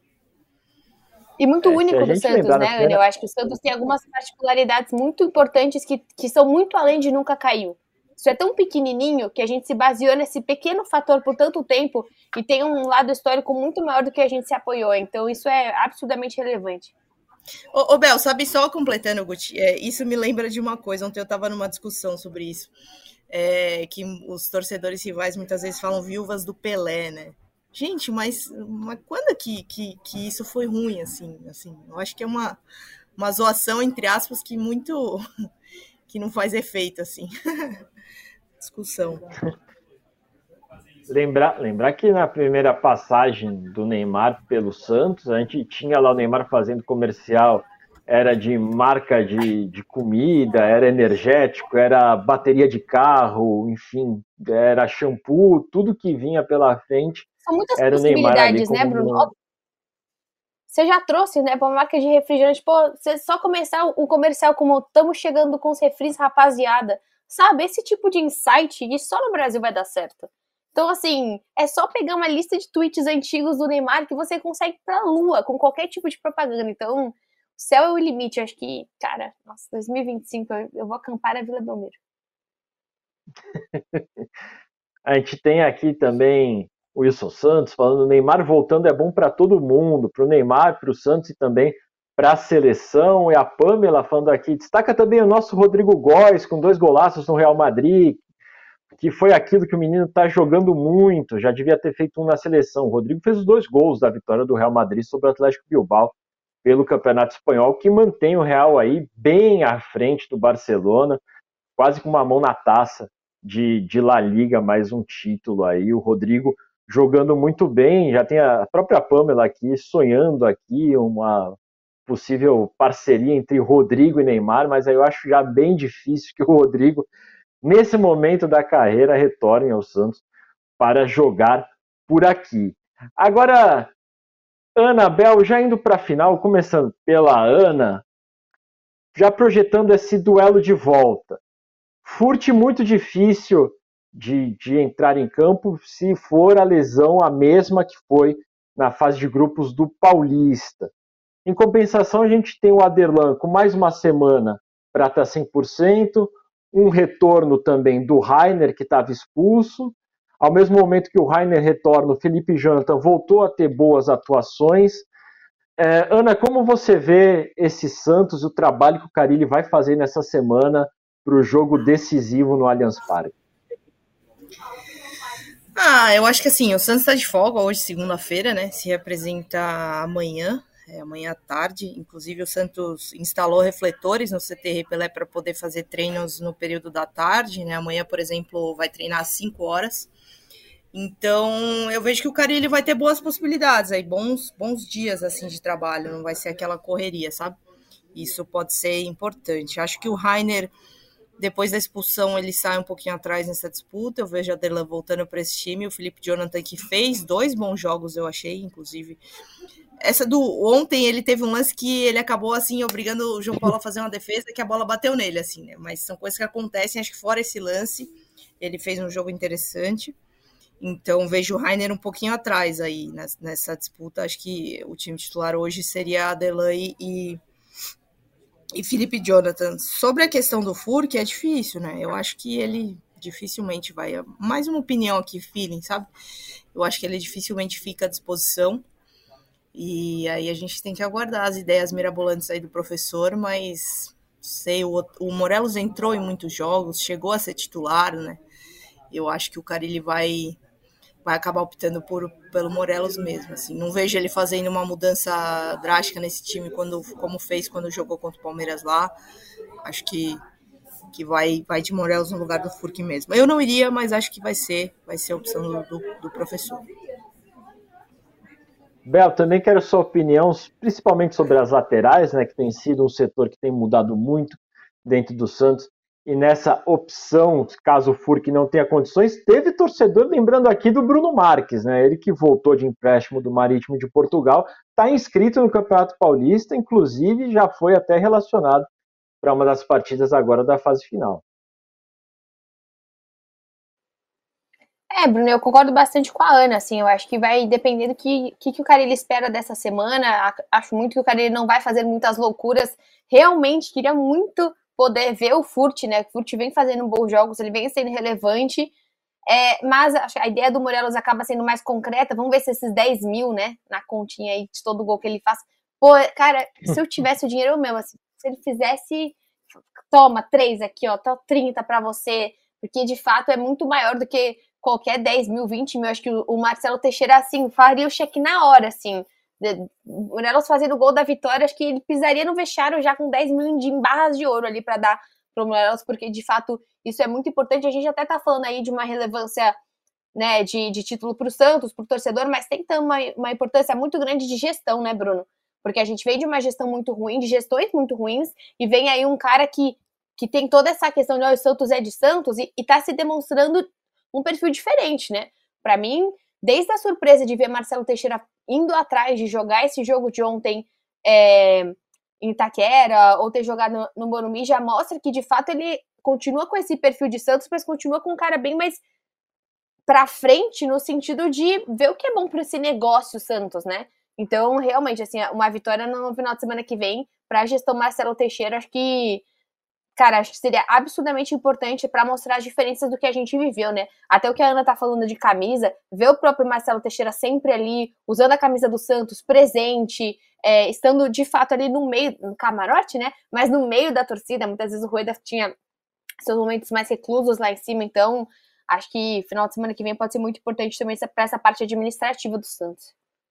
E muito É, único do Santos, né, primeira... Ana? Eu acho que o Santos tem algumas particularidades muito importantes que, que são muito além de nunca caiu. Isso é tão pequenininho que a gente se baseou nesse pequeno fator por tanto tempo e tem um lado histórico muito maior do que a gente se apoiou. Então, isso é absurdamente relevante. Ô, ô Bel, sabe, só completando, Guti, é, isso me lembra de uma coisa. Ontem eu estava numa discussão sobre isso, é, que os torcedores rivais muitas vezes falam viúvas do Pelé, né? gente, mas, mas quando que, que, que isso foi ruim, assim, assim? Eu acho que é uma, uma zoação, entre aspas, que muito... que não faz efeito, assim. Discussão. Lembrar, lembrar que na primeira passagem do Neymar pelo Santos, a gente tinha lá o Neymar fazendo comercial, era de marca de, de comida, era energético, era bateria de carro, enfim, era shampoo, tudo que vinha pela frente. São muitas era o Neymar ali possibilidades, né, como Bruno? uma... Você já trouxe, né, para uma marca de refrigerante, pô, você só começar o comercial como estamos chegando com os refris, rapaziada, sabe? Esse tipo de insight, e só no Brasil vai dar certo. Então, assim, é só pegar uma lista de tweets antigos do Neymar que você consegue ir pra lua com qualquer tipo de propaganda. Então, o céu é o limite. Acho que, cara, nossa, dois mil e vinte e cinco eu, eu vou acampar na Vila Belmiro. A gente tem aqui também o Wilson Santos falando: Neymar voltando é bom para todo mundo, para o Neymar, para o Santos e também para a seleção. E a Pamela falando aqui: destaca também o nosso Rodrigo Góes com dois golaços no Real Madrid, que foi aquilo que o menino está jogando muito, já devia ter feito um na seleção. O Rodrigo fez os dois gols da vitória do Real Madrid sobre o Atlético Bilbao pelo Campeonato Espanhol, que mantém o Real aí bem à frente do Barcelona, quase com uma mão na taça de, de La Liga, mais um título aí. O Rodrigo jogando muito bem, já tem a própria Pamela aqui sonhando aqui uma possível parceria entre Rodrigo e Neymar, mas aí eu acho já bem difícil que o Rodrigo, nesse momento da carreira, retorne ao Santos para jogar por aqui. Agora, Ana, Bel, já indo para a final, começando pela Ana, já projetando esse duelo de volta. Furt muito difícil de, de entrar em campo se for a lesão a mesma que foi na fase de grupos do Paulista. Em compensação, a gente tem o Aderlan com mais uma semana para estar cem por cento, um retorno também do Rainer, que estava expulso. Ao mesmo momento que o Rainer retorna, o Felipe Jonathan voltou a ter boas atuações. É, Ana, como você vê esse Santos e o trabalho que o Carille vai fazer nessa semana para o jogo decisivo no Allianz Parque? Ah, eu acho que assim, o Santos está de folga hoje, segunda-feira, né? Se representa amanhã, é, amanhã à tarde. Inclusive, o Santos instalou refletores no C T R Pelé para poder fazer treinos no período da tarde, né? Amanhã, por exemplo, vai treinar às cinco horas. Então, eu vejo que o Carille vai ter boas possibilidades aí, bons, bons dias assim de trabalho, não vai ser aquela correria, sabe? Isso pode ser importante. Acho que o Rainer, depois da expulsão, ele sai um pouquinho atrás nessa disputa. Eu vejo a Aderlan voltando para esse time. O Felipe Jonathan, que fez dois bons jogos, eu achei, inclusive. Essa do ontem, ele teve um lance que ele acabou, assim, obrigando o João Paulo a fazer uma defesa, que a bola bateu nele, assim, né? Mas são coisas que acontecem. Acho que fora esse lance, ele fez um jogo interessante. Então, vejo o Rainer um pouquinho atrás aí nessa disputa. Acho que o time titular hoje seria Aderlan e, e Felipe Jonathan. Sobre a questão do Furk, é difícil, né? Eu acho que ele dificilmente vai... Mais uma opinião aqui, feeling, sabe? Eu acho que ele dificilmente fica à disposição. E aí a gente tem que aguardar as ideias mirabolantes aí do professor, mas sei, o, o Morelos entrou em muitos jogos, chegou a ser titular, né? Eu acho que o Carille vai... vai acabar optando por, pelo Morelos mesmo, assim. Não vejo ele fazendo uma mudança drástica nesse time, quando, como fez quando jogou contra o Palmeiras lá. Acho que, que vai, vai de Morelos no lugar do Furk mesmo. Eu não iria, mas acho que vai ser, vai ser a opção do, do, do professor. Bel, também quero sua opinião, principalmente sobre as laterais, né, que tem sido um setor que tem mudado muito dentro do Santos. E nessa opção, caso o Furk não tenha condições, teve torcedor, lembrando aqui do Bruno Marques, né? Ele que voltou de empréstimo do Marítimo de Portugal, está inscrito no Campeonato Paulista, inclusive já foi até relacionado para uma das partidas agora da fase final. É, Bruno, eu concordo bastante com a Ana, assim, eu acho que vai depender do que, que, que o Carille espera dessa semana. Acho muito que o Carille não vai fazer muitas loucuras. Realmente queria muito poder ver o Furt, né? O Furt vem fazendo bons jogos, ele vem sendo relevante, é, mas a ideia do Morelos acaba sendo mais concreta. Vamos ver se esses dez mil, né, na continha aí de todo gol que ele faz. Pô, cara, se eu tivesse o dinheiro eu mesmo, assim, se ele fizesse, toma, três aqui, ó, tá trinta pra você, porque de fato é muito maior do que qualquer dez mil, vinte mil, acho que o Marcelo Teixeira, assim, faria o cheque na hora, assim. O Morelos fazendo o gol da vitória, acho que ele pisaria no vestiário já com dez mil de barras de ouro ali para dar para o Morelos, porque de fato isso é muito importante. A gente até tá falando aí de uma relevância, né, de, de título para o Santos, para o torcedor, mas tem também uma, uma importância muito grande de gestão, né, Bruno? Porque a gente vem de uma gestão muito ruim, de gestões muito ruins, e vem aí um cara que, que tem toda essa questão de oh, o Santos é de Santos e, e tá se demonstrando um perfil diferente, né? Para mim, desde a surpresa de ver Marcelo Teixeira indo atrás de jogar esse jogo de ontem é, em Itaquera, ou ter jogado no, no Morumbi, já mostra que, de fato, ele continua com esse perfil de Santos, mas continua com um cara bem mais pra frente, no sentido de ver o que é bom para esse negócio Santos, né? Então, realmente, assim, uma vitória no final de semana que vem para a gestão Marcelo Teixeira, acho que cara, acho que seria absurdamente importante para mostrar as diferenças do que a gente viveu, né? Até o que a Ana tá falando de camisa, ver o próprio Marcelo Teixeira sempre ali, usando a camisa do Santos, presente, é, estando de fato ali no meio, no camarote, né? Mas no meio da torcida, muitas vezes o Rueda tinha seus momentos mais reclusos lá em cima, então acho que final de semana que vem pode ser muito importante também para essa parte administrativa do Santos.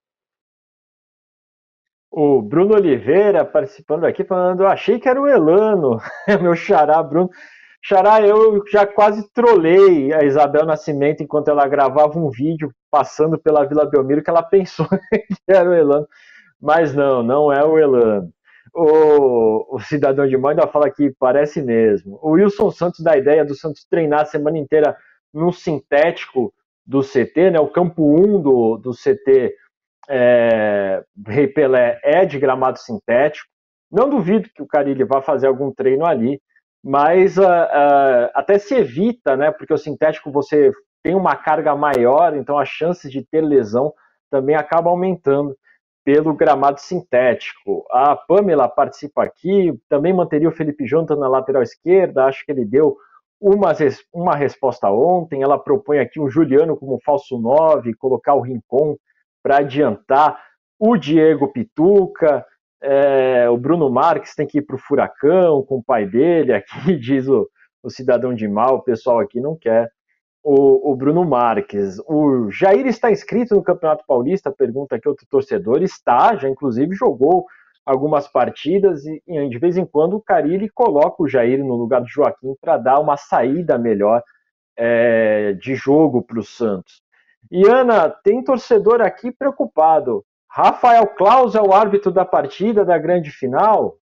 O Bruno Oliveira participando aqui, falando, achei que era o Elano, meu xará, Bruno. Xará, eu já quase trolei a Isabel Nascimento enquanto ela gravava um vídeo passando pela Vila Belmiro, que ela pensou que era o Elano, mas não, não é o Elano. O, o Cidadão de Mãe ainda fala que parece mesmo. O Wilson Santos dá a ideia do Santos treinar a semana inteira no sintético do C T, né? O campo um do, do C T É, Rei Pelé é de gramado sintético. Não duvido que o Carille vá fazer algum treino ali, mas uh, uh, até se evita, né? Porque o sintético você tem uma carga maior, então as chances de ter lesão também acabam aumentando pelo gramado sintético. A Pamela participa aqui, também manteria o Felipe Jonathan na lateral esquerda, acho que ele deu uma, uma resposta ontem. Ela propõe aqui o Juliano como falso nove, colocar o Rincon para adiantar, o Diego Pituca, é, o Bruno Marques tem que ir para o Furacão com o pai dele, aqui diz o, o cidadão de mal, o pessoal aqui não quer o, o Bruno Marques. O Jair está inscrito no Campeonato Paulista, pergunta aqui outro torcedor, está, já inclusive jogou algumas partidas e, e de vez em quando o Carille coloca o Jair no lugar do Joaquim para dar uma saída melhor é, de jogo para o Santos. E Ana, tem torcedor aqui preocupado. Rafael Claus é o árbitro da partida da grande final?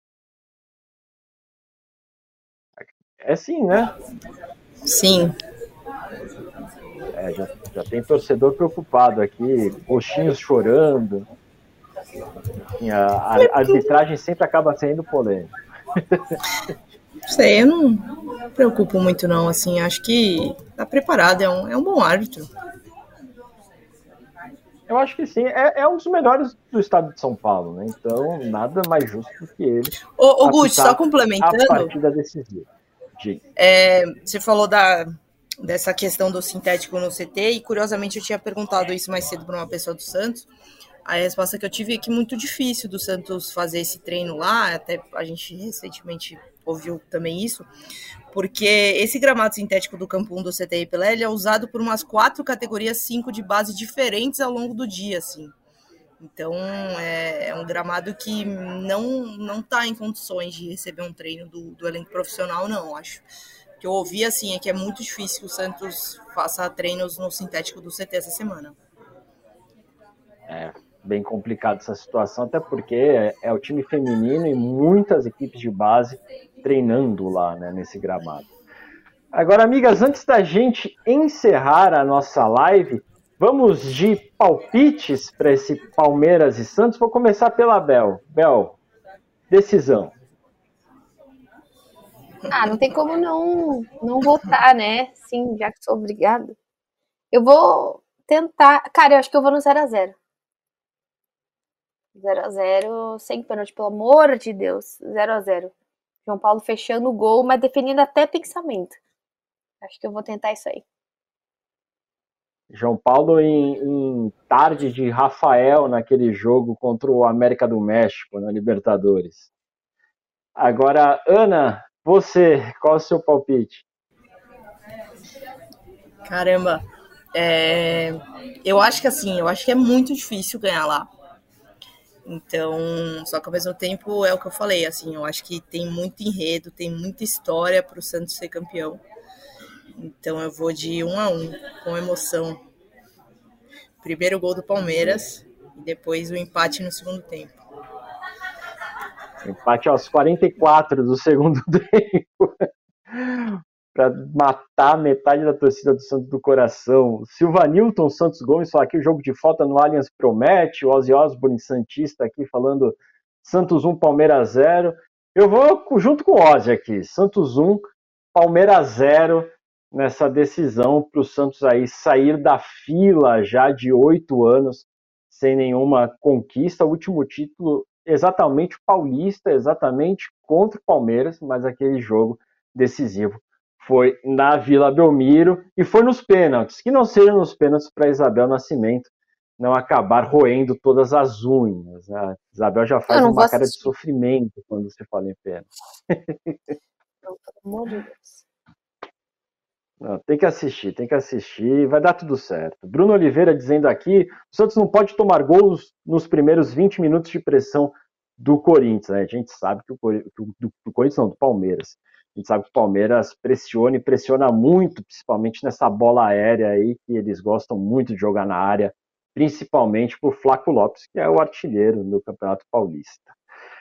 É sim, né? Sim. É, já, já tem torcedor preocupado aqui, roxinhos chorando. Enfim, a, a arbitragem sempre acaba sendo polêmica. Não sei, eu não me preocupo muito não, assim, acho que tá preparado, é um, é um bom árbitro. Eu acho que sim, é, é um dos melhores do estado de São Paulo, né? Então, nada mais justo do que ele. Ô, ô Guti, só complementando. A partida decisiva. É, você falou da, dessa questão do sintético no C T, e curiosamente eu tinha perguntado isso mais cedo para uma pessoa do Santos. A resposta que eu tive é que é muito difícil do Santos fazer esse treino lá, até a gente recentemente ouviu também isso, porque esse gramado sintético do campo um do C T Pelé, ele é usado por umas quatro categorias cinco de base diferentes ao longo do dia, assim. Então, é, é um gramado que não não está em condições de receber um treino do, do elenco profissional, não, acho. O que eu ouvi, assim, é que é muito difícil que o Santos faça treinos no sintético do C T essa semana. É bem complicado essa situação, até porque é, é o time feminino e muitas equipes de base treinando lá, né, nesse gramado. Agora, amigas, antes da gente encerrar a nossa live, vamos de palpites para esse Palmeiras e Santos. Vou começar pela Bel. Bel, decisão. Ah, não tem como não, não votar, né? Sim, já que sou obrigada. Eu vou tentar... Cara, eu acho que eu vou no zero a zero. zero a zero, sem pênalti, pelo amor de Deus. zero a zero. João Paulo fechando o gol, mas definindo até pensamento. Acho que eu vou tentar isso aí. João Paulo em, em tarde de Rafael naquele jogo contra o América do México, na Libertadores. Agora, Ana, você, qual é o seu palpite? Caramba, É, eu acho que assim, eu acho que é muito difícil ganhar lá. Então, só que ao mesmo tempo é o que eu falei, assim, eu acho que tem muito enredo, tem muita história para o Santos ser campeão. Então eu vou de um a um, com emoção. Primeiro gol do Palmeiras e depois o empate no segundo tempo. Empate aos quarenta e quatro do segundo tempo. Para matar metade da torcida do Santos do coração. Silvanilton Santos Gomes fala aqui, o jogo de falta no Allianz promete. O Ozzy Osbourne Santista aqui falando Santos um, Palmeiras zero. Eu vou junto com o Ozzy aqui. Santos um, Palmeiras zero nessa decisão para o Santos aí sair da fila já de oito anos sem nenhuma conquista. O último título exatamente paulista, exatamente contra o Palmeiras, mas aquele jogo decisivo foi na Vila Belmiro e foi nos pênaltis, que não sejam nos pênaltis para Isabel Nascimento não acabar roendo todas as unhas. Né? Isabel já faz uma cara de sofrimento quando se fala em pênalti. Pelo amor de Deus. Não, tem que assistir, tem que assistir, vai dar tudo certo. Bruno Oliveira dizendo aqui, o Santos não pode tomar gols nos primeiros vinte minutos de pressão do Corinthians. Né? A gente sabe que o, do, do Corinthians não, do Palmeiras. A gente sabe que o Palmeiras pressiona e pressiona muito, principalmente nessa bola aérea aí, que eles gostam muito de jogar na área, principalmente por Flaco Lopes, que é o artilheiro do Campeonato Paulista.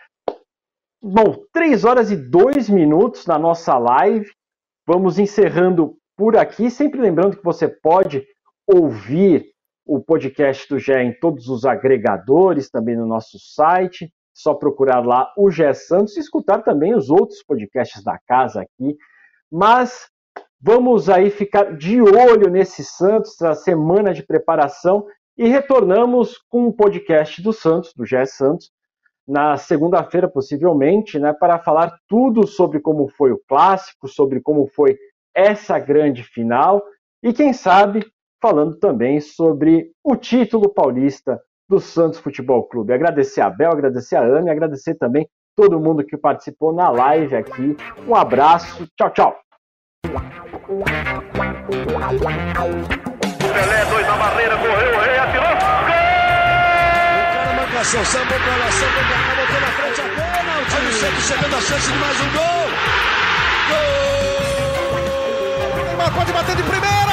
Bom, três horas e dois minutos na nossa live. Vamos encerrando por aqui, sempre lembrando que você pode ouvir o podcast do G E em todos os agregadores, também no nosso site. Só procurar lá o G E Santos e escutar também os outros podcasts da casa aqui. Mas vamos aí ficar de olho nesse Santos, a semana de preparação, e retornamos com um podcast do Santos, do G E Santos, na segunda-feira, possivelmente, né, para falar tudo sobre como foi o clássico, sobre como foi essa grande final, e quem sabe, falando também sobre o título paulista do Santos Futebol Clube. Agradecer a Bel, agradecer a Ana, agradecer também todo mundo que participou na live aqui. Um abraço, tchau, tchau. Pelé, dois na barreira, correu, o rei, atirou, gol! O cara marcação, sambou pra lá, sambou pra cá, botou na frente a pênalti. Olha o Santos chegando a chance de mais um gol. Gol! Neymar pode bater de primeira.